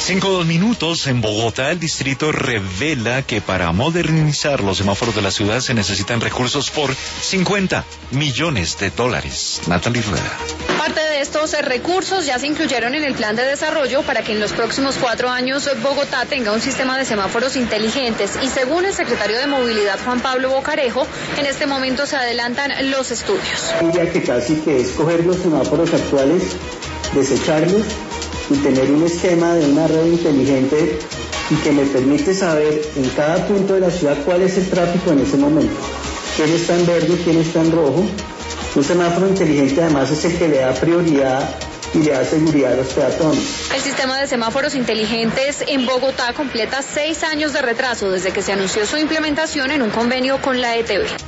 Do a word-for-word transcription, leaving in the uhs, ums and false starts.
Cinco dos minutos. En Bogotá, el distrito revela que para modernizar los semáforos de la ciudad se necesitan recursos por cincuenta millones de dólares. Natalie Rueda. Parte de estos recursos ya se incluyeron en el plan de desarrollo para que en los próximos cuatro años Bogotá tenga un sistema de semáforos inteligentes y según el secretario de Movilidad Juan Pablo Bocarejo, en este momento se adelantan los estudios. Diría que casi que es coger los semáforos actuales, desecharlos y tener un esquema de una red inteligente y que me permite saber en cada punto de la ciudad cuál es el tráfico en ese momento, quién está en verde, quién está en rojo. Un semáforo inteligente además es el que le da prioridad y le da seguridad a los peatones. El sistema de semáforos inteligentes en Bogotá completa seis años de retraso desde que se anunció su implementación en un convenio con la E T V.